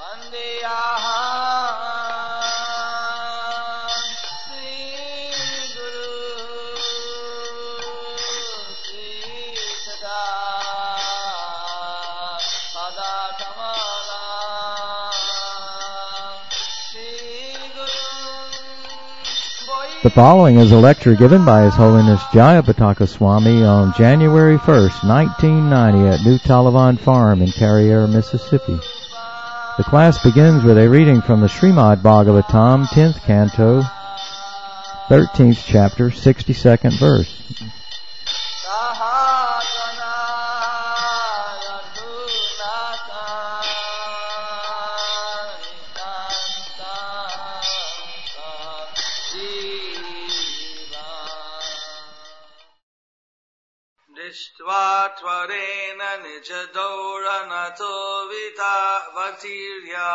The following is a lecture given by His Holiness Jayapataka Swami on January 1st, 1990 at New Talavan Farm in Carriere, Mississippi. The class begins with a reading from the Srimad Bhagavatam, 10th Canto, 13th Chapter, 62nd Verse. Drishtva-tvareण nijadoranato vitavatirya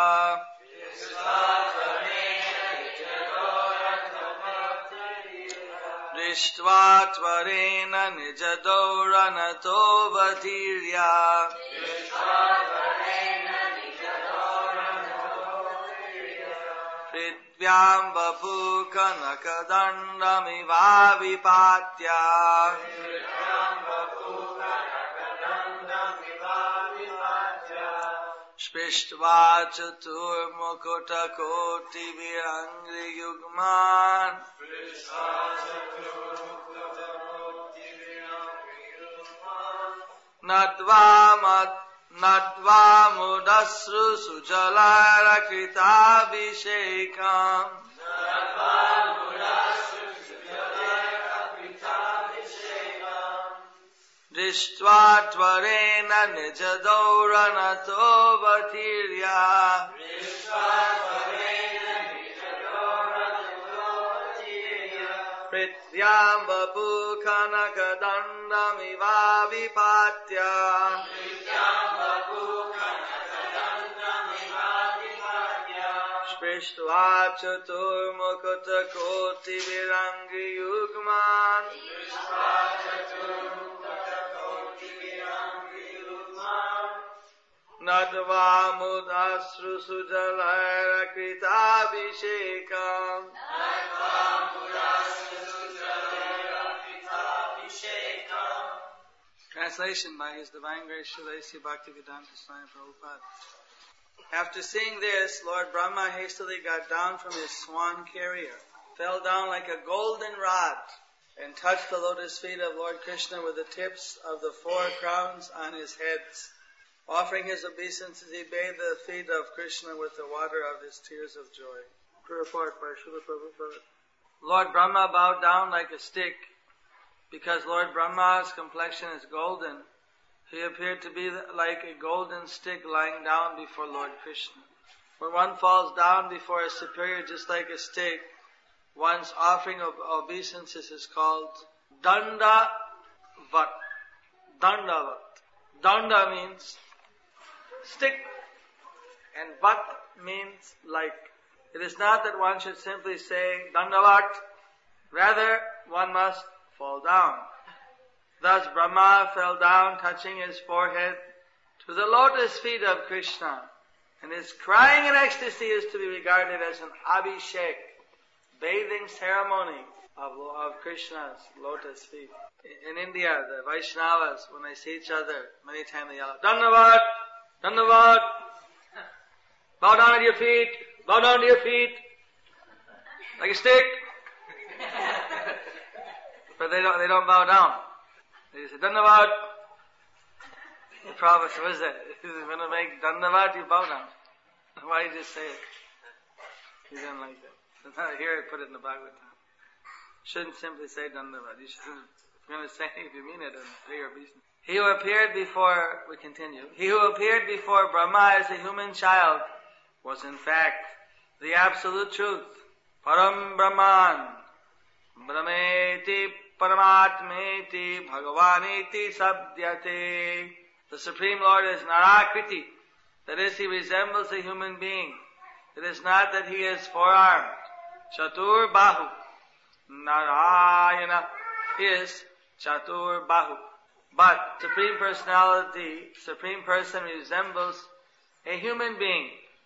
Drishtva-tvareణ nijadoranato vatirya Prityam vapu kanakadandamivavipatya Sprishtva chaturmukutakoti-virangri-yugman Nadva mudasru-sujalara-kritabhishekam Drishtva-tvareణ nijadoranato vatirya Prityam vapu kanakadandamivavipatya Sprishtva chaturmukutakoti-virangri-yugman Nadva mudasru-sujalara-kritabhishekam Translation by His Divine Grace Srila A.C. Bhaktivedanta Swami Prabhupada. After seeing this, Lord Brahma hastily got down from his swan carrier, fell down like a golden rod, and touched the lotus feet of Lord Krishna with the tips of the 4 crowns on his heads. Offering his obeisances, he bathed the feet of Krishna with the water of his tears of joy. Purport by Srila Prabhupada. Lord Brahma bowed down like a stick. Because Lord Brahma's complexion is golden, he appeared to be like a golden stick lying down before Lord Krishna. When one falls down before a superior just like a stick, one's offering of obeisances is called Dandavat. Dandavat. Danda means stick, and vat means like. It is not that one should simply say Dandavat, rather one must fall down. Thus Brahma fell down, touching his forehead to the lotus feet of Krishna, and his crying in ecstasy is to be regarded as an abhishek, bathing ceremony of Krishna's lotus feet. In India, the Vaishnavas, when they see each other, many times they yell out, Dandavat! Dandavat! Bow down at your feet! Bow down to your feet! Like a stick! But they don't bow down. They say, Dandavat! The Prophet said, what is that? If you're going to make Dandavat, you bow down. Why you just say it? He didn't like that. Here I put it in the Bhagavatam. Shouldn't simply say Dandavat. You should, if you're going to say it, if you mean it, then pay your obeisance. He who appeared before, we continue, he who appeared before Brahma as a human child was in fact the absolute truth. Param Brahman, Brahmeti Paramatmeti Bhagavaniti Sabdyate. The Supreme Lord is Narakriti. That is, He resembles a human being. It is not that He is four-armed. Chatur Bahu. Narayana is Chatur Bahu. But Supreme Person resembles a human being.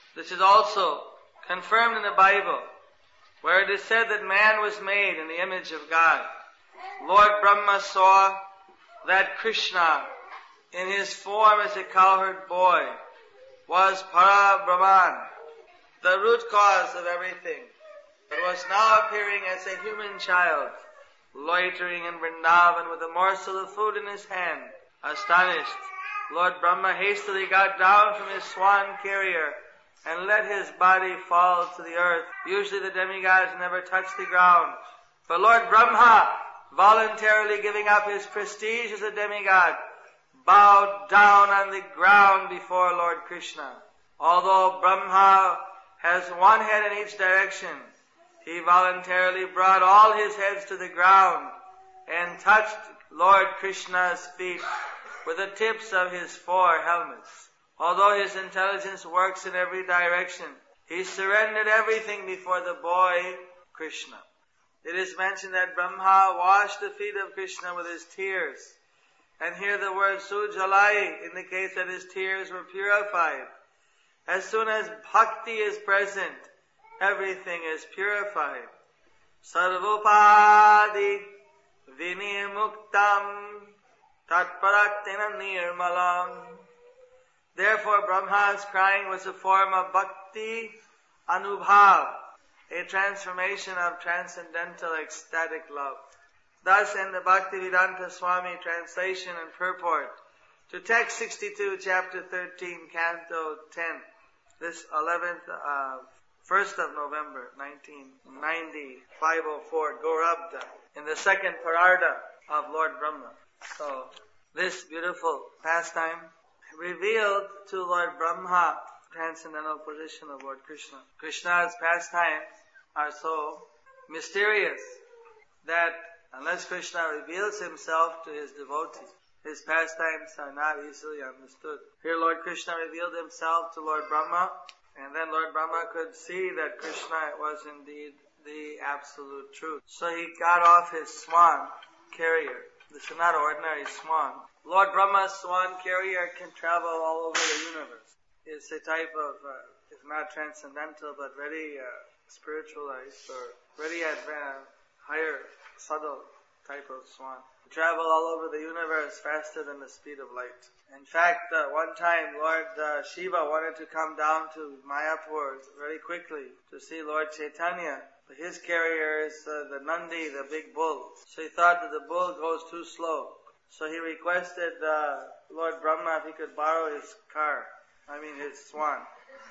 This is also confirmed in the Bible, where it is said that man was made in the image of God. Lord Brahma saw that Krishna, in his form as a cowherd boy, was Para Brahman, the root cause of everything, but was now appearing as a human child, loitering in Vrindavan with a morsel of food in his hand. Astonished, Lord Brahma hastily got down from his swan carrier and let his body fall to the earth. Usually the demigods never touch the ground, but Lord Brahma, voluntarily giving up his prestige as a demigod, bowed down on the ground before Lord Krishna. Although Brahma has one head in each direction, he voluntarily brought all his heads to the ground and touched Lord Krishna's feet with the tips of his 4 helmets. Although his intelligence works in every direction, he surrendered everything before the boy Krishna. It is mentioned that Brahma washed the feet of Krishna with his tears. And here the word Sujalai indicates that his tears were purified. As soon as bhakti is present, everything is purified. Sarvopadi vinimuktam tatparatina nirmalam. Therefore Brahma's crying was a form of bhakti anubhav, a transformation of transcendental ecstatic love. Thus in the Bhaktivedanta Swami translation and purport to text 62, chapter 13, canto 10, this 1st of November, 1990, 504, Gaurabda, in the second Pararda of Lord Brahma. So, this beautiful pastime revealed to Lord Brahma transcendental position of Lord Krishna. Krishna's pastimes are so mysterious that unless Krishna reveals himself to his devotees, his pastimes are not easily understood. Here Lord Krishna revealed himself to Lord Brahma, and then Lord Brahma could see that Krishna was indeed the absolute truth. So he got off his swan carrier. This is not ordinary swan. Lord Brahma's swan carrier can travel all over the universe. It's a type of, it's not transcendental, but very spiritualized or very advanced, higher, subtle type of swan. Travel all over the universe faster than the speed of light. In fact, one time Lord Shiva wanted to come down to Mayapur very quickly to see Lord Chaitanya. His carrier is the Nandi, the big bull. So he thought that the bull goes too slow. So he requested Lord Brahma if he could borrow his his swan.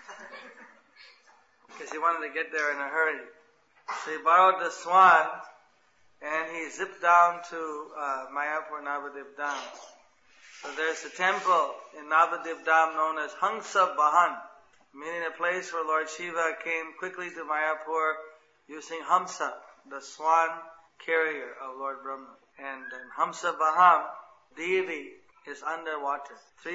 Because he wanted to get there in a hurry. So he borrowed the swan and he zipped down to Mayapur Navadip Dham. So there's a temple in Navadip Dham known as Hamsa Vahan, meaning a place where Lord Shiva came quickly to Mayapur using Hamsa, the swan carrier of Lord Brahma. And in Hamsa Vahan, deity is underwater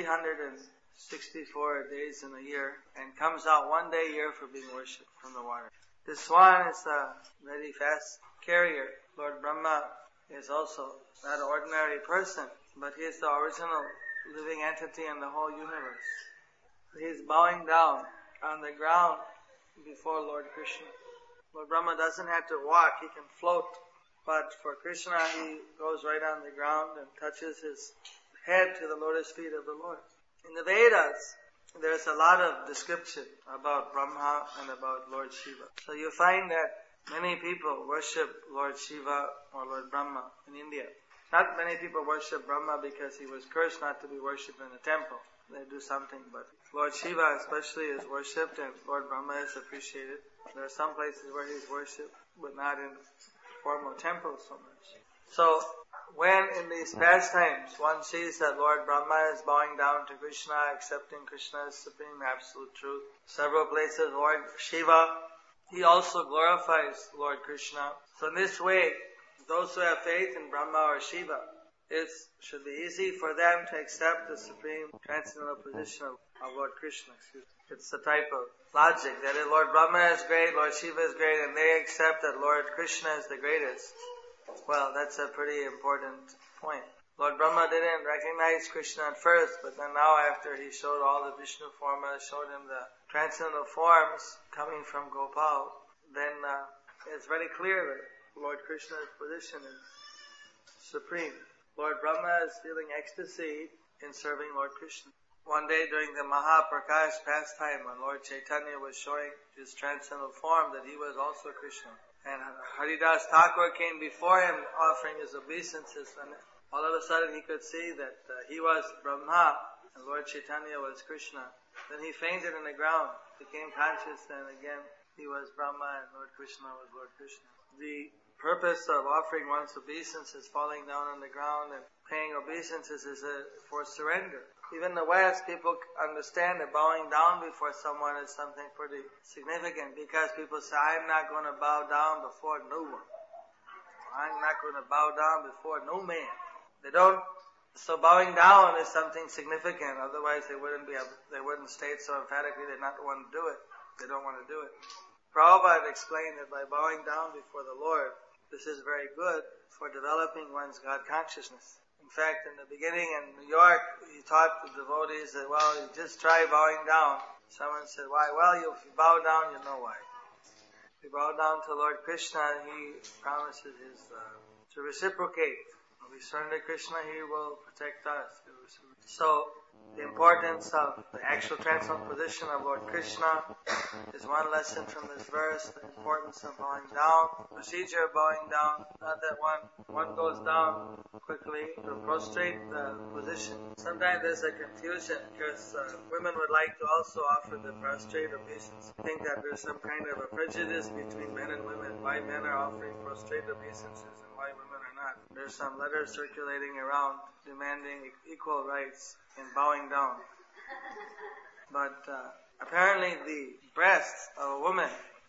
364 days in a year and comes out one day a year for being worshipped from the water. The swan is a very fast carrier. Lord Brahma is also not an ordinary person, but he is the original living entity in the whole universe. He is bowing down on the ground before Lord Krishna. Lord Brahma doesn't have to walk, he can float. But for Krishna, he goes right on the ground and touches his head to the lotus feet of the Lord. In the Vedas, there's a lot of description about Brahma and about Lord Shiva. So you find that many people worship Lord Shiva or Lord Brahma in India. Not many people worship Brahma because he was cursed not to be worshipped in a temple. They do something, but Lord Shiva especially is worshipped and Lord Brahma is appreciated. There are some places where he's worshipped, but not in formal temples so much. So, when in these pastimes one sees that Lord Brahma is bowing down to Krishna, accepting Krishna's supreme absolute truth, several places Lord Shiva, he also glorifies Lord Krishna. So in this way, those who have faith in Brahma or Shiva, it should be easy for them to accept the supreme transcendental position of Lord Krishna. It's a type of logic that if Lord Brahma is great, Lord Shiva is great, and they accept that Lord Krishna is the greatest. Well, that's a pretty important point. Lord Brahma didn't recognize Krishna at first, but then now after he showed all the Vishnu formas, showed him the transcendental forms coming from Gopal, then it's very clear that Lord Krishna's position is supreme. Lord Brahma is feeling ecstasy in serving Lord Krishna. One day during the Mahaprakash pastime, when Lord Chaitanya was showing his transcendental form, that he was also Krishna. And Haridas Thakur came before him offering his obeisances, and all of a sudden he could see that he was Brahma and Lord Chaitanya was Krishna. Then he fainted on the ground, became conscious, and again he was Brahma and Lord Krishna was Lord Krishna. The purpose of offering one's obeisances, falling down on the ground and paying obeisances is for surrender. Even in the West, people understand that bowing down before someone is something pretty significant, because people say, I'm not going to bow down before no one. I'm not going to bow down before no man. So bowing down is something significant, otherwise they wouldn't state so emphatically they not want to do it. They don't want to do it. Prabhupada explained that by bowing down before the Lord, this is very good for developing one's God consciousness. In fact, in the beginning in New York, he taught the devotees that, you just try bowing down. Someone said, why? If you bow down, you know why. If you bow down to Lord Krishna, he promises to reciprocate. If we surrender to Krishna, he will protect us. So, the importance of the actual transcendental position of Lord Krishna is one lesson from this verse. The importance of bowing down, procedure of bowing down, not that one goes down quickly to prostrate the position. Sometimes there's a confusion because women would like to also offer the prostrate obeisance. I think that there's some kind of a prejudice between men and women, why men are offering prostrate obeisances and why women are not. There's some letters circulating around demanding equal rights in bowing down. But apparently the breasts of a woman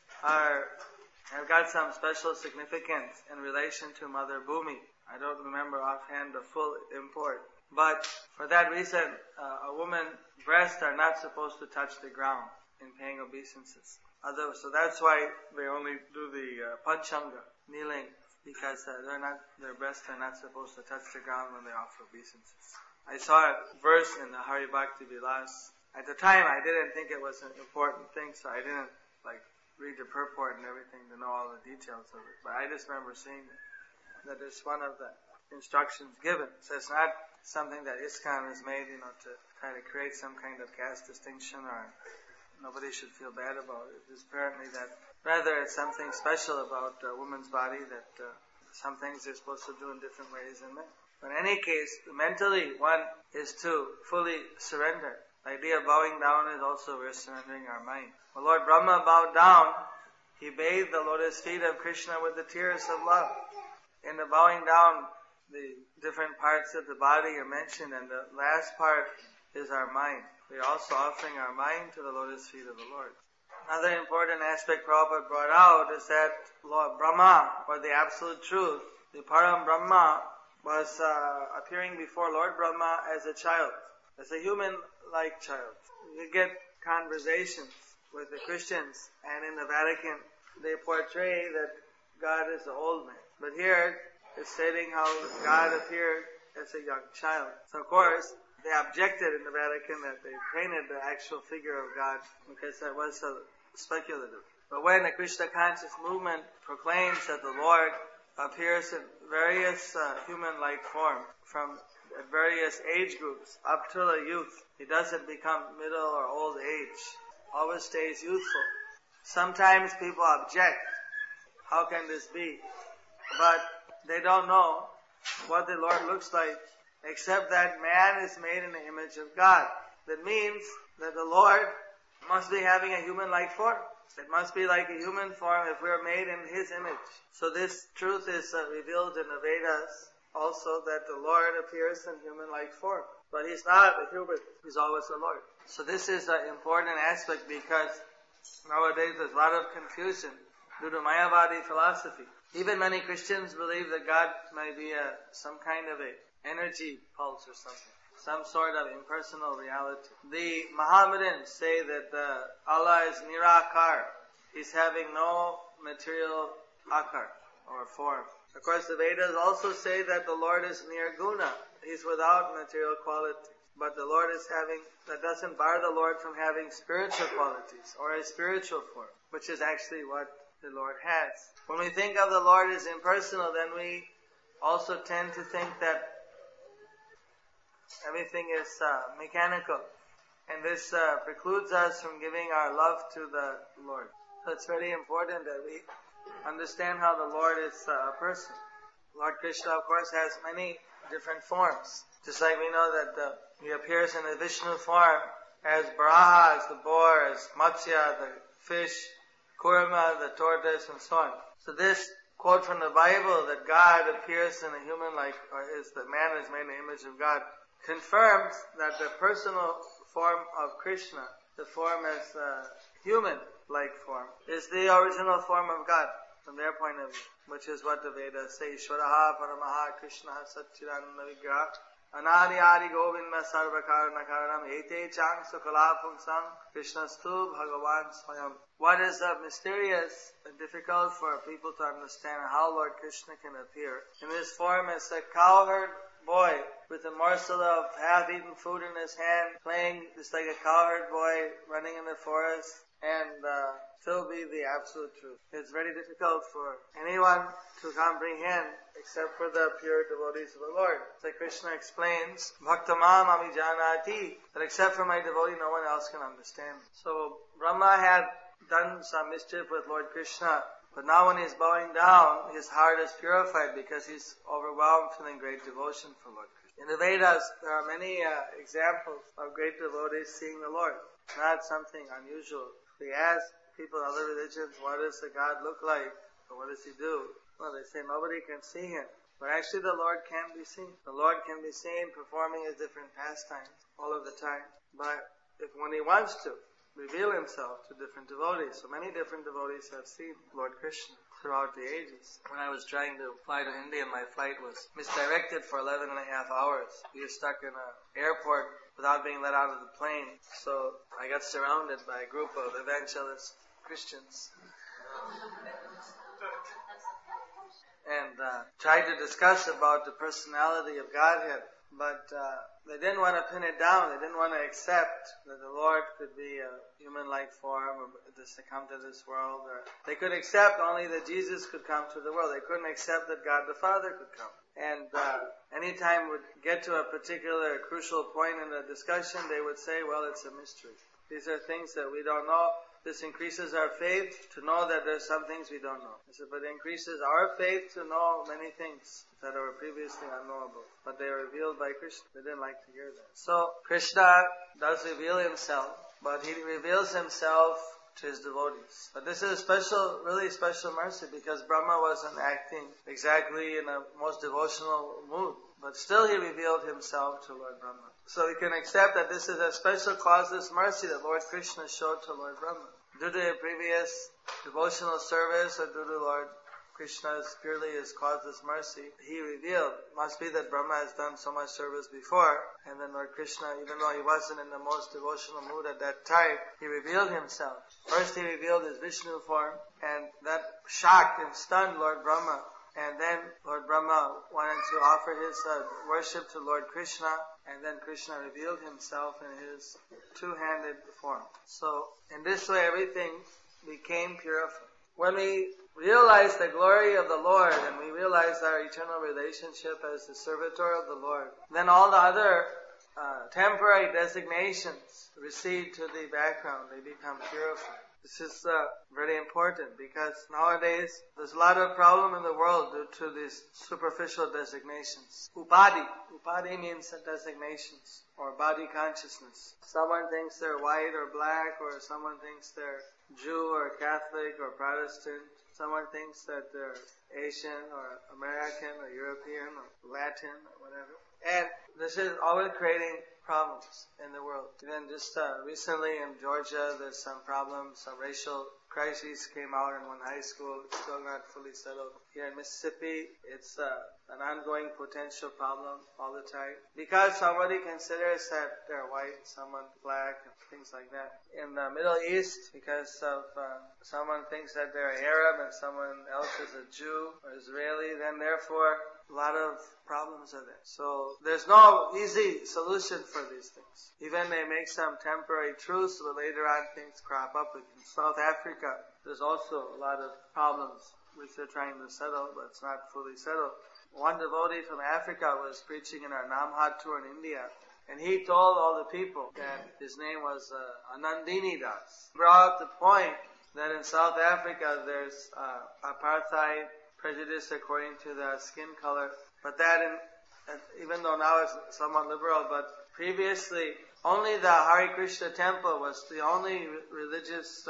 have got some special significance in relation to Mother Bhumi. I don't remember offhand the full import. But for that reason, a woman's breasts are not supposed to touch the ground in paying obeisances. So that's why they only do the panchanga, kneeling, because their breasts are not supposed to touch the ground when they offer obeisances. I saw a verse in the Hari Bhakti Vilas. At the time, I didn't think it was an important thing, so I didn't read the purport and everything to know all the details of it. But I just remember seeing that it's one of the instructions given. So it's not something that ISKCON has made, to try to create some kind of caste distinction, or nobody should feel bad about it. It's apparently that rather it's something special about a woman's body, that some things they're supposed to do in different ways than men. But in any case, mentally one is to fully surrender. The idea of bowing down is also we're surrendering our mind. When Lord Brahma bowed down, he bathed the lotus feet of Krishna with the tears of love. In the bowing down, the different parts of the body are mentioned, and the last part is our mind. We are also offering our mind to the lotus feet of the Lord. Another important aspect Prabhupada brought out is that Lord Brahma, or the Absolute Truth, the Param Brahma, was appearing before Lord Brahma as a child, as a human-like child. You get conversations with the Christians, and in the Vatican they portray that God is the old man. But here it's stating how God appeared as a young child. So of course, they objected in the Vatican that they painted the actual figure of God because that was so speculative. But when the Krishna conscious movement proclaims that the Lord appears in various human-like form from various age groups up to the youth, he doesn't become middle or old age, always stays youthful. Sometimes people object, how can this be? But they don't know what the Lord looks like, except that man is made in the image of God. That means that the Lord must be having a human-like form. It must be like a human form if we are made in His image. So this truth is revealed in the Vedas also, that the Lord appears in human-like form. But He's not a human, He's always the Lord. So this is an important aspect, because nowadays there's a lot of confusion due to Mayavadi philosophy. Even many Christians believe that God may be some kind of a energy pulse or something, some sort of impersonal reality. The Mohammedans say that Allah is Nirakar. He's having no material akar or form. Of course, the Vedas also say that the Lord is Nirguna. He's without material qualities. But the Lord is that doesn't bar the Lord from having spiritual qualities or a spiritual form, which is actually what the Lord has. When we think of the Lord as impersonal, then we also tend to think that everything is mechanical. And this precludes us from giving our love to the Lord. So it's very important that we understand how the Lord is a person. Lord Krishna, of course, has many different forms. Just like we know that He appears in the Vishnu form as Varaha, as the boar, as Matsya, the fish, Kurma, the tortoise, and so on. So this quote from the Bible that God appears in a human-like, or the man is made in the image of God, confirms that the personal form of Krishna, the form as human-like form, is the original form of God from their point of view, which is what the Vedas say, Ishvaraha Paramaha Krishna Satchidananda Vigraha Anadi Adi Govinda Sarvakarana Karanam Ete Chang Sukala Pumsam Krishnastu Bhagavan Swayam. What is mysterious and difficult for people to understand how Lord Krishna can appear in this form as a cowherd boy with a morsel of half-eaten food in his hand, playing just like a cowherd boy running in the forest, and still be the absolute truth. It's very difficult for anyone to comprehend except for the pure devotees of the Lord. So Krishna explains, Bhaktamam Amijanati, that except for my devotee, no one else can understand. So Brahma had done some mischief with Lord Krishna, but now when he's bowing down, his heart is purified because he's overwhelmed feeling great devotion for Lord Krishna. In the Vedas, there are many examples of great devotees seeing the Lord. Not something unusual. They ask people in other religions, what does the God look like? Or what does He do? Well, they say nobody can see Him. But actually the Lord can be seen. The Lord can be seen performing His different pastimes all of the time. But when He wants to reveal Himself to different devotees, so many different devotees have seen Lord Krishna throughout the ages. When I was trying to fly to India, my flight was misdirected for 11 and a half hours. We were stuck in an airport without being let out of the plane. So I got surrounded by a group of evangelist Christians and tried to discuss about the personality of Godhead. But they didn't want to pin it down. They didn't want to accept that the Lord could be a human-like form or to come to this world. Or they could accept only that Jesus could come to the world. They couldn't accept that God the Father could come. And anytime we get to a particular crucial point in the discussion, they would say, well, it's a mystery. These are things that we don't know. This increases our faith to know that there's some things we don't know. But it increases our faith to know many things that were previously unknowable. But they are revealed by Krishna. They didn't like to hear that. So Krishna does reveal Himself, but He reveals Himself to His devotees. But this is a really special mercy, because Brahma wasn't acting exactly in a most devotional mood. But still He revealed Himself to Lord Brahma. So we can accept that this is a special causeless mercy that Lord Krishna showed to Lord Brahma. Due to a previous devotional service or due to Lord Krishna's purely His causeless mercy, He revealed. Must be that Brahma has done so much service before, and then Lord Krishna, even though he wasn't in the most devotional mood at that time, He revealed Himself. First He revealed His Vishnu form, and that shocked and stunned Lord Brahma. And then Lord Brahma wanted to offer his worship to Lord Krishna, and then Krishna revealed Himself in His two-handed form. So in this way everything became purified. When we realize the glory of the Lord and we realize our eternal relationship as the servitor of the Lord, then all the other temporary designations recede to the background. They become purified. This is very important, because nowadays there's a lot of problem in the world due to these superficial designations. Upadhi. Upadhi means designations or body consciousness. Someone thinks they're white or black, or someone thinks they're Jew or Catholic or Protestant. Someone thinks that they're Asian or American or European or Latin or whatever. And this is always creating problems in the world. Even just recently in Georgia, there's some problems. Some racial crises came out in one high school. It's still not fully settled. Here in Mississippi, it's an ongoing potential problem all the time. Because somebody considers that they're white, someone black, and things like that. In the Middle East, because of someone thinks that they're Arab and someone else is a Jew or Israeli, then therefore A lot of problems are there. So there's no easy solution for these things. Even they make some temporary truce, but later on things crop up. In South Africa, there's also a lot of problems which they're trying to settle, but it's not fully settled. One devotee from Africa was preaching in our Namhat tour in India, and he told all the people that his name was Anandini Das. He brought up the point that in South Africa there's apartheid, prejudice according to the skin color, but that even though now it's somewhat liberal, but previously only the Hare Krishna temple was the only religious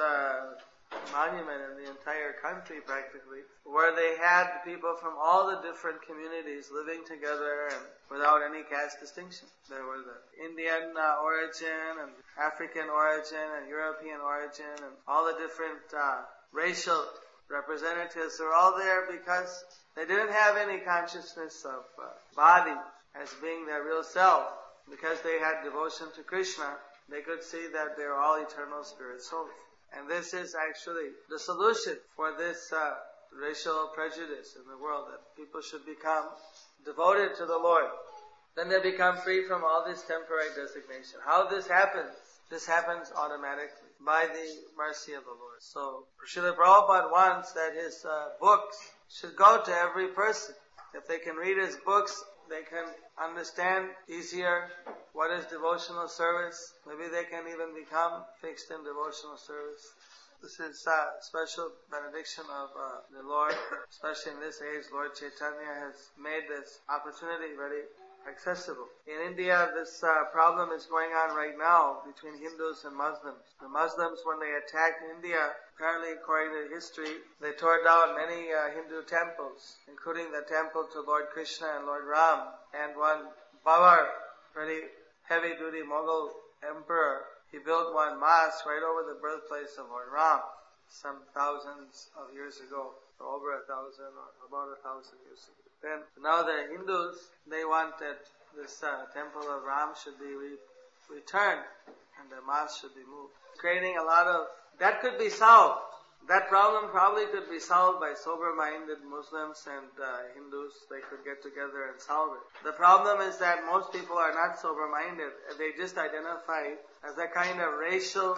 monument in the entire country practically, where they had people from all the different communities living together and without any caste distinction. There were the Indian origin and African origin and European origin and all the different racial representatives are all there because they didn't have any consciousness of body as being their real self. Because they had devotion to Krishna, they could see that they are all eternal spirit souls. And this is actually the solution for this racial prejudice in the world, that people should become devoted to the Lord. Then they become free from all this temporary designation. How this happens? This happens automatically by the mercy of the Lord. So Srila Prabhupada wants that his books should go to every person. If they can read his books, they can understand easier what is devotional service. Maybe they can even become fixed in devotional service. This is a special benediction of the Lord, especially in this age. Lord Chaitanya has made this opportunity very accessible. In India, this problem is going on right now between Hindus and Muslims. The Muslims, when they attacked India, apparently according to history, they tore down many Hindu temples, including the temple to Lord Krishna and Lord Ram. And one Babar, very heavy-duty Mughal emperor, he built one mosque right over the birthplace of Lord Ram, some thousands of years ago, or over 1,000 or about 1,000 years ago. Then now the Hindus, they want that this temple of Ram should be returned and the mosque should be moved. Creating a lot of, that could be solved. That problem probably could be solved by sober-minded Muslims and Hindus. They could get together and solve it. The problem is that most people are not sober-minded. They just identify as a kind of racial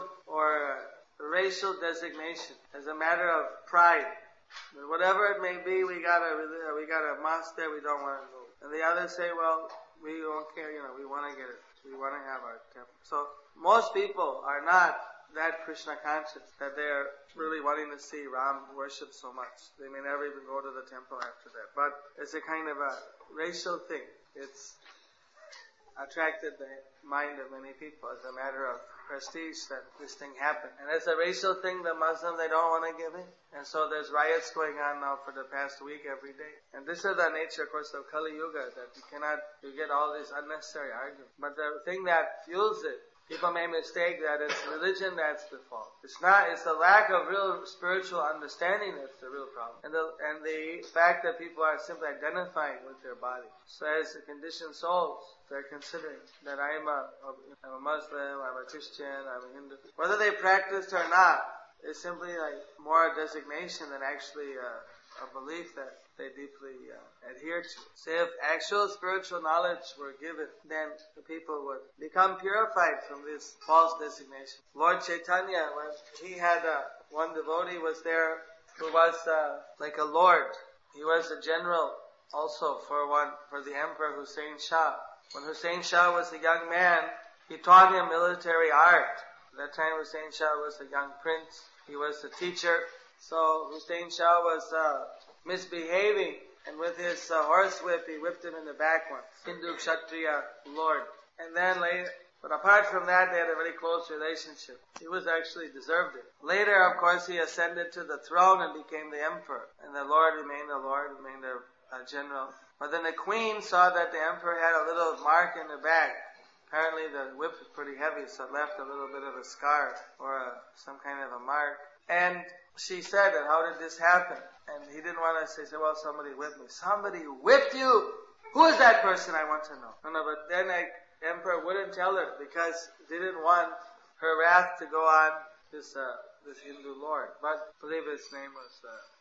designation, as a matter of pride. Whatever it may be, we got a mosque there, we don't want to go. And the others say, well, we don't care, we want to get it. We want to have our temple. So most people are not that Krishna conscious, that they are really wanting to see Ram worshipped so much. They may never even go to the temple after that. But it's a kind of a racial thing. It's attracted the mind of many people as a matter of prestige that this thing happened. And as a racial thing, the Muslims, they don't want to give in. And so there's riots going on now for the past week every day. And this is the nature, of course, of Kali Yuga, that you get all these unnecessary arguments. But the thing that fuels it, people may mistake that it's religion that's the fault. It's not. It's the lack of real spiritual understanding that's the real problem. And the fact that people are simply identifying with their body. So as the conditioned souls, they're considering that I'm a Muslim, I'm a Christian, I'm a Hindu. Whether they practiced or not, it's simply like more a designation than actually a belief that they deeply adhere to. So if actual spiritual knowledge were given, then the people would become purified from this false designation. Lord Chaitanya, when he had one devotee was there who was like a lord. He was a general also for the Emperor Hussein Shah. When Hussein Shah was a young man, he taught him military art. At that time Hussein Shah was a young prince. He was a teacher. So Hussein Shah was misbehaving, and with his horsewhip, he whipped him in the back once. Hindu Kshatriya lord. And then later, but apart from that, they had a very close relationship. He was actually deserved it. Later, of course, he ascended to the throne and became the emperor. And the Lord remained a general. But then the queen saw that the emperor had a little mark in the back. Apparently the whip was pretty heavy, so it left a little bit of a scar or some kind of a mark. And she said, how did this happen? And he didn't want to say, well, somebody whipped me. Somebody whipped you? Who is that person? I want to know. No, but then the emperor wouldn't tell her because he didn't want her wrath to go on this Hindu lord. But I believe his name was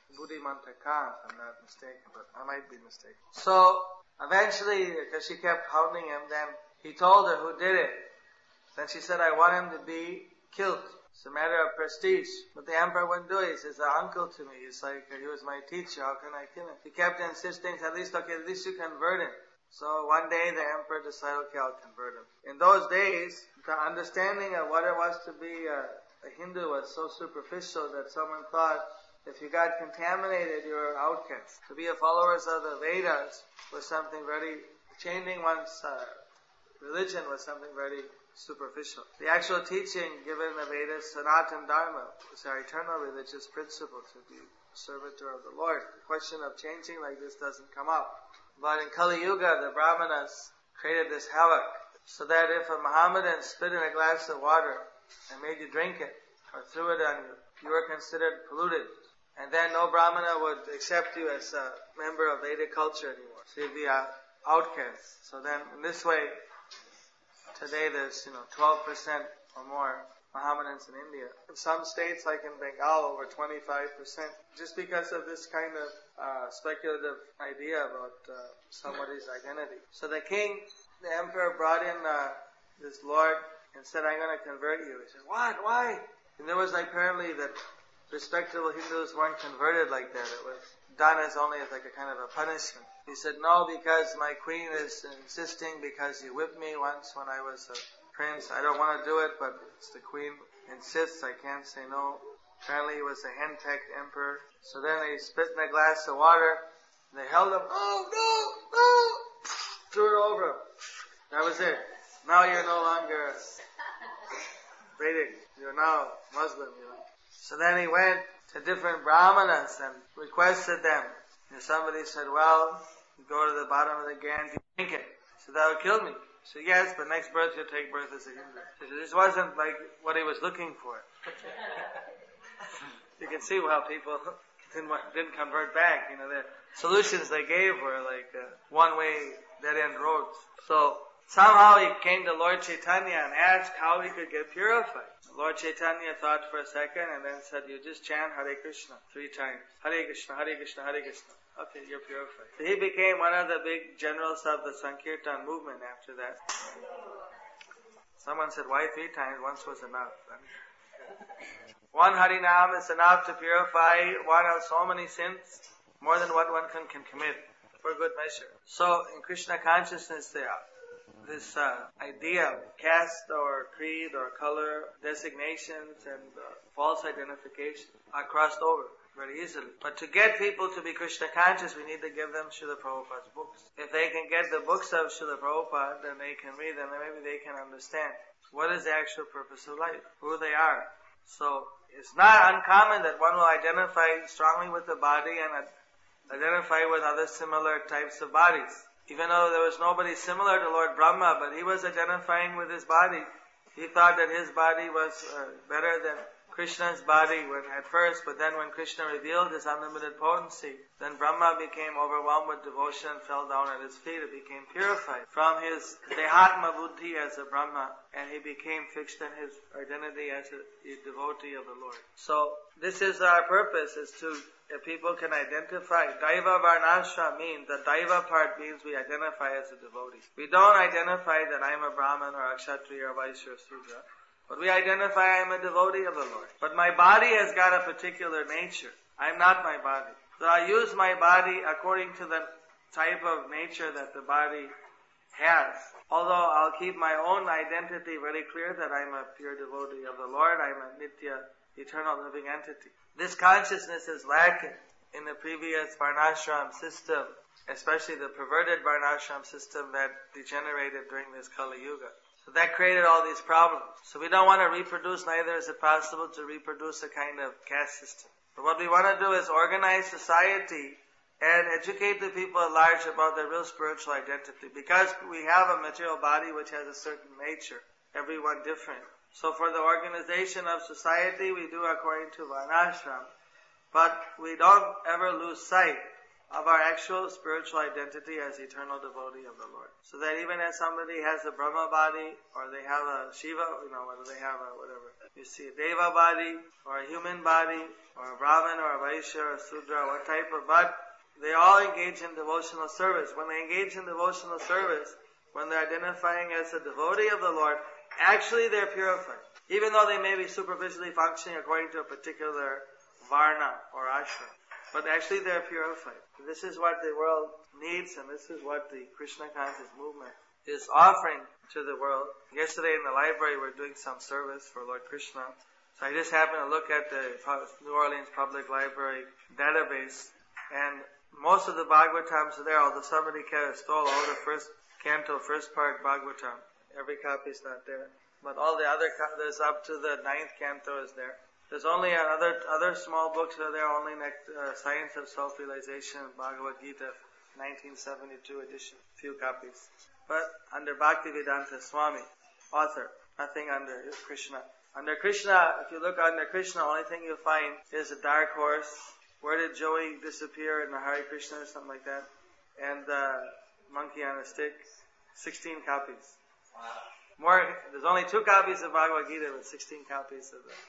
Buddhimanta Khan, if I'm not mistaken, but I might be mistaken. So, eventually, because she kept hounding him, then he told her who did it. Then she said, I want him to be killed. It's a matter of prestige. But the emperor wouldn't do it. He says, an uncle to me. He's like, he was my teacher. How can I kill him? He kept insisting, at least you convert him. So one day the emperor decided, okay, I'll convert him. In those days, the understanding of what it was to be a Hindu was so superficial that someone thought if you got contaminated, you were outcast. To be a follower of the Vedas was something very, changing one's religion was something very superficial. The actual teaching given in the Vedas, Sanatana Dharma, is our eternal religious principle to be a servitor of the Lord. The question of changing like this doesn't come up. But in Kali Yuga, the Brahmanas created this havoc, so that if a Mohammedan spit in a glass of water and made you drink it, or threw it on you, you were considered polluted. And then no Brahmana would accept you as a member of Vedic culture anymore. So you'd be an outcast. So then, in this way, today there's 12% or more Mohammedans in India. In some states, like in Bengal, over 25%, just because of this kind of speculative idea about somebody's identity. So the king, the emperor, brought in this lord and said, I'm going to convert you. He said, what? Why? And there was apparently that respectable Hindus weren't converted like that. It was done as only as like a kind of a punishment. He said, no, because my queen is insisting, because you whipped me once when I was a prince. I don't want to do it, but it's the queen insists, I can't say no. Apparently he was a henpecked emperor. So then they spit in a glass of water, and they held him, no, threw it over him. That was it. Now you're no longer Vedic. You're now Muslim, So then he went to different Brahmanas and requested them. And somebody said, well, you go to the bottom of the Ganges, drink it. So that would kill me. So yes, but next birth you'll take birth as a Hindu. So this wasn't like what he was looking for. You can see how people didn't convert back. The solutions they gave were like one-way dead-end roads. So somehow he came to Lord Chaitanya and asked how he could get purified. Lord Chaitanya thought for a second and then said, you just chant Hare Krishna 3 times. Hare Krishna, Hare Krishna, Hare Krishna. Okay, you're purified. So he became one of the big generals of the Sankirtan movement after that. Someone said, why 3 times? Once was enough. One Harinam is enough to purify one of so many sins, more than what one can commit, for good measure. So in Krishna consciousness this idea of caste or creed or color, designations and false identification are crossed over very easily. But to get people to be Krishna conscious, we need to give them Srila Prabhupada's books. If they can get the books of Srila Prabhupada, then they can read them, and maybe they can understand what is the actual purpose of life, who they are. So it's not uncommon that one will identify strongly with the body and identify with other similar types of bodies. Even though there was nobody similar to Lord Brahma, but he was identifying with his body. He thought that his body was better than Krishna's body at first, but then when Krishna revealed his unlimited potency, then Brahma became overwhelmed with devotion and fell down at his feet. It became purified from his Dehatma Buddhi as a Brahma, and he became fixed in his identity as a devotee of the Lord. So this is our purpose, is to, if people can identify, Daiva Varnashra means, the Daiva part means we identify as a devotee. We don't identify that I'm a Brahman or a Kshatriya or Vaishya or Sudra. But we identify I'm a devotee of the Lord. But my body has got a particular nature. I'm not my body. So I use my body according to the type of nature that the body has. Although I'll keep my own identity very clear that I'm a pure devotee of the Lord, I'm a Nitya, eternal living entity. This consciousness is lacking in the previous Varnashram system, especially the perverted Varnashram system that degenerated during this Kali Yuga. So that created all these problems. So we don't want to reproduce, neither is it possible to reproduce a kind of caste system. But what we want to do is organize society and educate the people at large about their real spiritual identity. Because we have a material body which has a certain nature, everyone different. So for the organization of society, we do according to Varnashram. But we don't ever lose sight of our actual spiritual identity as eternal devotee of the Lord. So that even as somebody has a Brahma body, or they have a Shiva, whether they have a whatever, you see a Deva body, or a human body, or a Brahmin, or a Vaishya, or a Sudra, what type of, but they all engage in devotional service. When they engage in devotional service, when they're identifying as a devotee of the Lord, actually they're purified. Even though they may be superficially functioning according to a particular varna or ashram. But actually they're purified. This is what the world needs, and this is what the Krishna conscious movement is offering to the world. Yesterday in the library we're doing some service for Lord Krishna. So I just happened to look at the New Orleans Public Library database, and most of the Bhagavatams are there, although somebody stole all the first canto, first part Bhagavatam. Every copy is not there. But all the other, there's up to the 9th canto is there. There's only other small books that are there, only Science of Self-Realization, Bhagavad Gita, 1972 edition, few copies. But under Bhaktivedanta Swami, author, nothing under Krishna. Under Krishna, if you look under Krishna, only thing you'll find is a dark horse. Where did Joey disappear in the Hare Krishna or something like that? And monkey on a stick. 16 copies. Wow. There's only 2 copies of Bhagavad Gita, but 16 copies of the.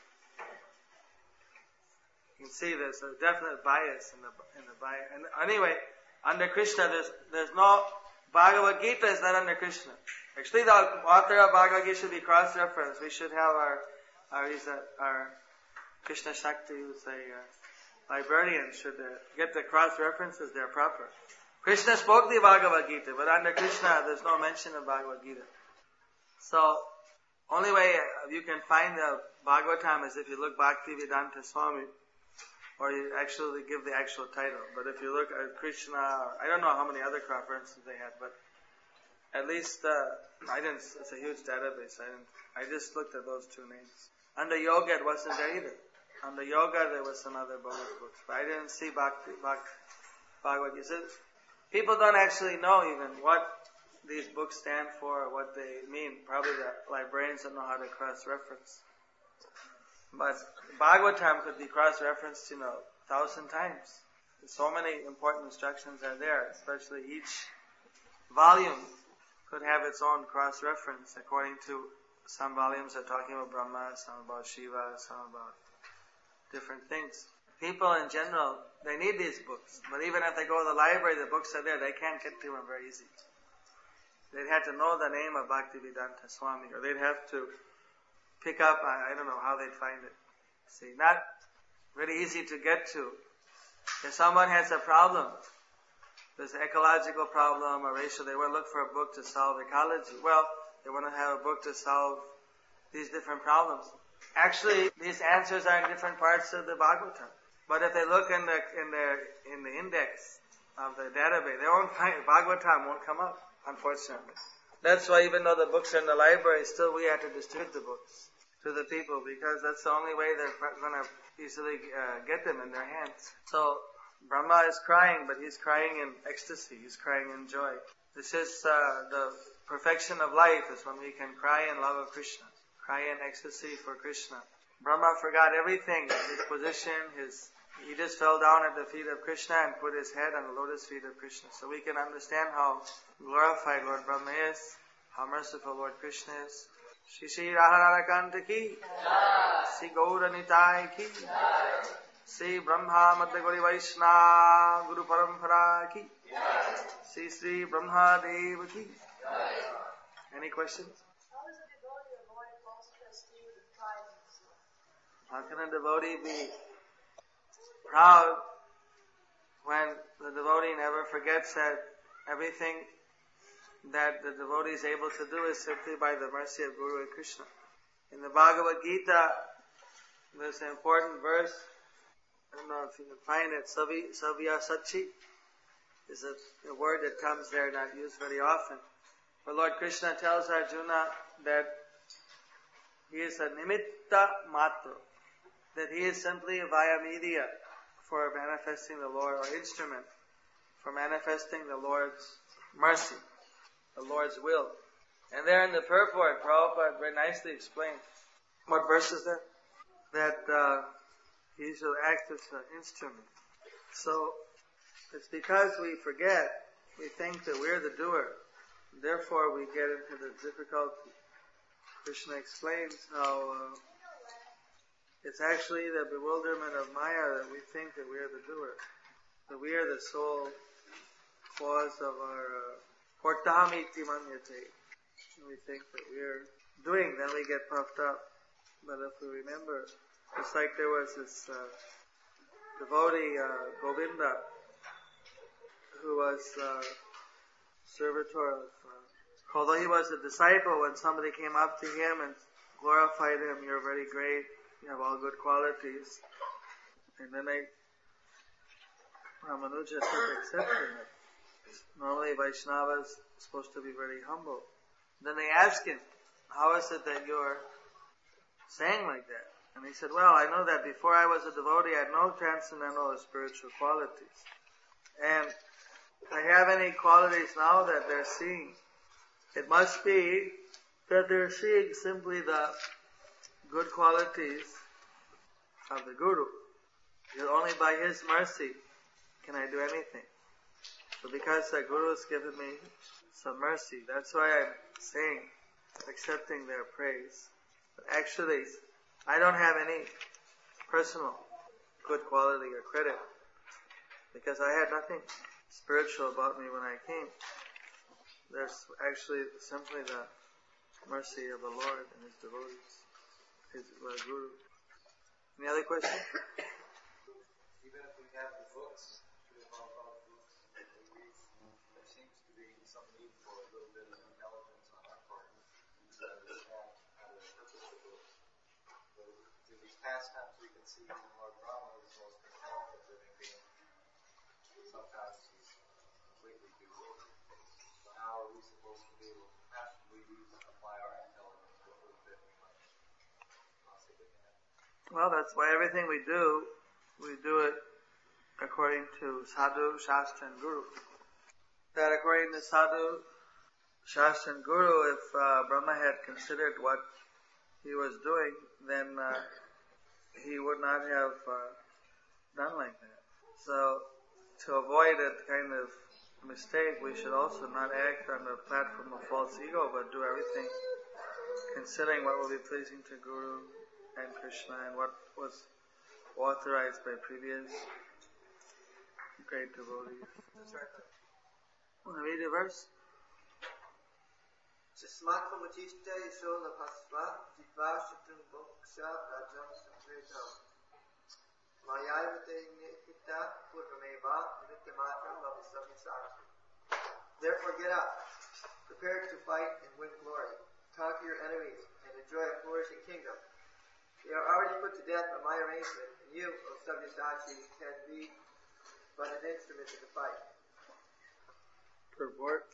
You can see there's a definite bias in the bias. And anyway, under Krishna, there's no Bhagavad Gita is not under Krishna. Actually, the author of Bhagavad Gita should be cross-referenced. We should have our Krishna Shakti, who's a librarian, should get the cross-references there proper. Krishna spoke the Bhagavad Gita, but under Krishna, there's no mention of Bhagavad Gita. So, only way you can find the Bhagavatam is if you look Bhaktivedanta Swami, or you actually give the actual title. But if you look at Krishna, I don't know how many other references they had, but at least it's a huge database. I just looked at those 2 names. Under Yoga, it wasn't there either. Under Yoga, there was some other bonus books, but I didn't see Bhagavad Gita. People don't actually know even what these books stand for or what they mean. Probably the librarians don't know how to cross-reference. But Bhagavatam could be cross-referenced, 1,000 times. So many important instructions are there, especially each volume could have its own cross-reference according to some volumes are talking about Brahma, some about Shiva, some about different things. People in general, they need these books. But even if they go to the library, the books are there, they can't get to them very easy. They'd have to know the name of Bhaktivedanta Swami, or they'd have to pick up, I don't know how they'd find it. See, not very easy to get to. If someone has a problem, there's an ecological problem or racial, they want to look for a book to solve ecology. Well, they want to have a book to solve these different problems. Actually, these answers are in different parts of the Bhagavatam. But if they look in the index of the database, they won't find Bhagavatam won't come up, unfortunately. That's why even though the books are in the library, still we have to distribute the books to the people, because that's the only way they're going to easily get them in their hands. So Brahma is crying, but he's crying in ecstasy. He's crying in joy. This is the perfection of life, is when we can cry in love of Krishna, cry in ecstasy for Krishna. Brahma forgot everything, his position, he just fell down at the feet of Krishna and put his head on the lotus feet of Krishna. So we can understand how glorified Lord Brahma is, how merciful Lord Krishna is. Shri Shri Radharakanta ki, Shri Gaura Nitai ki, Shri Brahma Madhya Gauri Vaishnava Guru Parampara ki, Shri Shri Brahma Deva ki. Any questions? How is a devotee avoid false prestige and pride in himself? How can a devotee be proud when the devotee never forgets that everything that the devotee is able to do is simply by the mercy of Guru and Krishna? In the Bhagavad Gita, there's an important verse, I don't know if you can find it, Savya Sachi is a word that comes there, not used very often. But Lord Krishna tells Arjuna that he is a nimitta matra, that he is simply a via media for manifesting the Lord, or instrument for manifesting the Lord's mercy, the Lord's will. And there in the purport, Prabhupada very nicely explained. What verse is that? That he shall act as an instrument. So, It's because we forget, we think that we're the doer. Therefore we get into the difficulty. Krishna explains how it's actually the bewilderment of Maya that we think that we are the doer. That we are the sole cause of our portamiti manyate. We think that we are doing, then we get puffed up. But if we remember, just like there was this devotee, Govinda, who was servitor of, although he was a disciple, when somebody came up to him and glorified him, you're very great, you have all good qualities. And then Ramanuja took exception. Normally Vaishnavas are supposed to be very humble. Then they asked him, how is it that you're saying like that? And he said, well, I know that before I was a devotee, I had no transcendental or spiritual qualities. And if I have any qualities now that they're seeing, it must be that they're seeing simply the good qualities of the Guru. Because only by His mercy can I do anything. So because the Guru has given me some mercy, that's why I'm saying, accepting their praise. But actually, I don't have any personal good quality or credit, because I had nothing spiritual about me when I came. There's actually simply the mercy of the Lord and His devotees, His Guru. Any other questions? Even if we have the books, all the books that we read, there seems to be some need for a little bit of intelligence on our part to understand how to interpret the books. But through these pastimes we can see that Lord Brahma is the most profound living being. Sometimes he's completely bewildered. So how are we supposed to be able to actually apply our intelligence to a little bit we might possibly have? Well, that's why everything we do it according to Sadhu, Shastra, and Guru. That according to Sadhu, Shastra, and Guru, if Brahma had considered what he was doing, then he would not have done like that. So, to avoid that kind of mistake, we should also not act on the platform of false ego, but do everything considering what will be pleasing to Guru and Krishna and what was authorized by previous great devotees. That's right. Want to read the verse? Smatva Machista Yashola Pasva Jitva Shitun Boksha Rajam Samritam Mayavate Nihita Purvameva Nityamatram Vavisamisaki. Therefore get up, prepare to fight and win glory, conquer your enemies, and enjoy a flourishing kingdom. They are already put to death by my arrangement, and you, O Sabyasachi, can be but an instrument in the fight. Purport.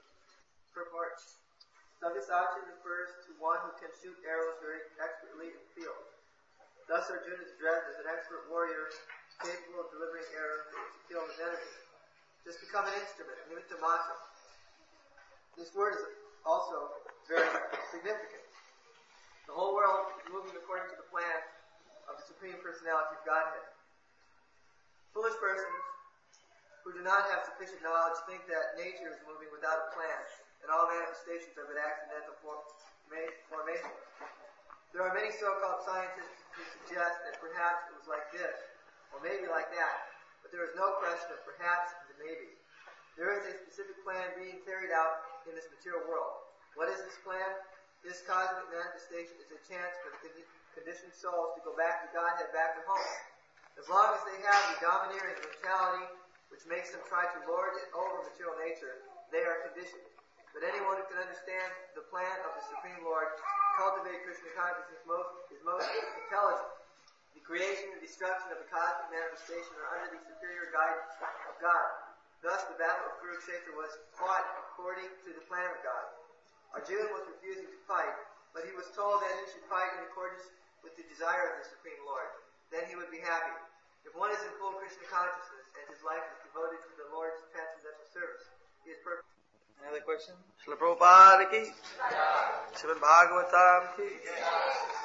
Sabyasachi refers to one who can shoot arrows very expertly in the field. Thus Arjuna is addressed as an expert warrior capable of delivering arrows to kill his enemy. Just become an instrument, nimitta matra. This word is also very significant. The whole world is moving according to the plan of the Supreme Personality of Godhead. Foolish persons who do not have sufficient knowledge think that nature is moving without a plan, and all manifestations of an accidental formation. There are many so-called scientists who suggest that perhaps it was like this, or maybe like that, but there is no question of perhaps and maybe. There is a specific plan being carried out in this material world. What is this plan? This cosmic manifestation is a chance for the conditioned souls to go back to Godhead, back to home. As long as they have the domineering mentality which makes them try to lord it over material nature, they are conditioned. But anyone who can understand the plan of the Supreme Lord, cultivate Krishna consciousness is most intelligent. The creation and destruction of the cosmic manifestation are under the superior guidance of God. Thus the battle of Kurukshetra was fought according to the plan of God. Arjuna was refusing to fight, but he was told that he should fight in accordance with the desire of the Supreme Lord. Then he would be happy. If one is in full Krishna consciousness and his life is devoted to the Lord's transcendental service, he is perfect. Any other question? Srila Prabhupada ki, Srimad Bhagavatam ki.